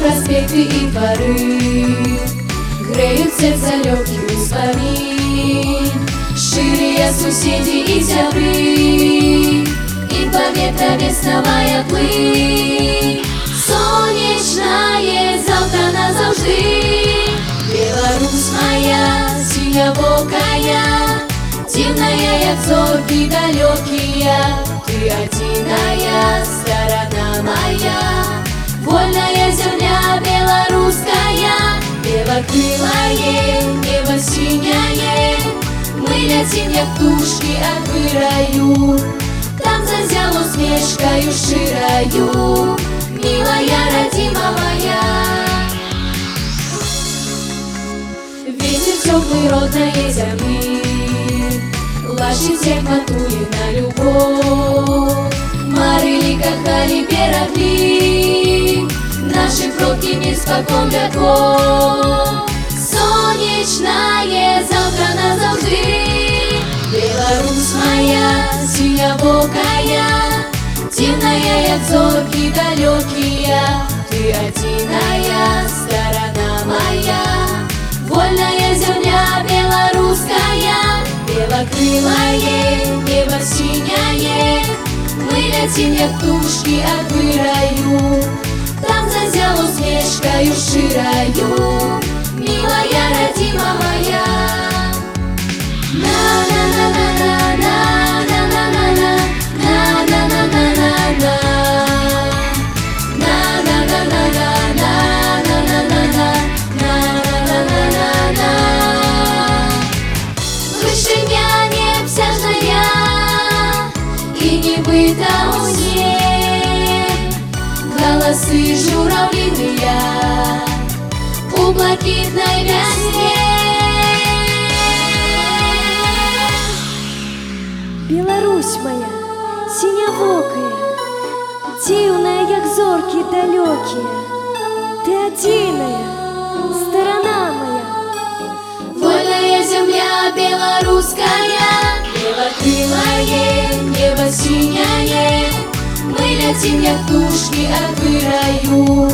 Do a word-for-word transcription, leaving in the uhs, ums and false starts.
проспекты и дворы греют сердце легкий воспомин. Шире соседи и зябры, и повета весновая плынь. Сонечное завтра назавжди. Беларусь моя, синявокая, темная, як зорки далекие. Ты одиная сторона моя, вольная земля белорусская. Белокрылое небо синее, мы летим, як птушки от выраю. Там зазял усмешкою широю, милая родимая. Ветер теплый родной земли лащит всех матули на любовь. Марыли, кахали, берегли наши предки мир спокон веков. Сонечное завтра назавжди. Беларусь моя, синявокая, темная, як зорки далекие. Ты одиная сторона моя, вольная земля белорусская. Белокрылое небо синее, мы летим, як птушки от выраю. Там зазял усмешкою широю, милая родимая. Вышиня необсяжная и небытовне, голосы журавлиные у блакитной весне. Беларусь моя, синявокая, дивная, як зорки далекие. Ты одиная сторона моя, вольная земля белорусская. Белокрылое небо синее, мы летим, як птушки от выраю.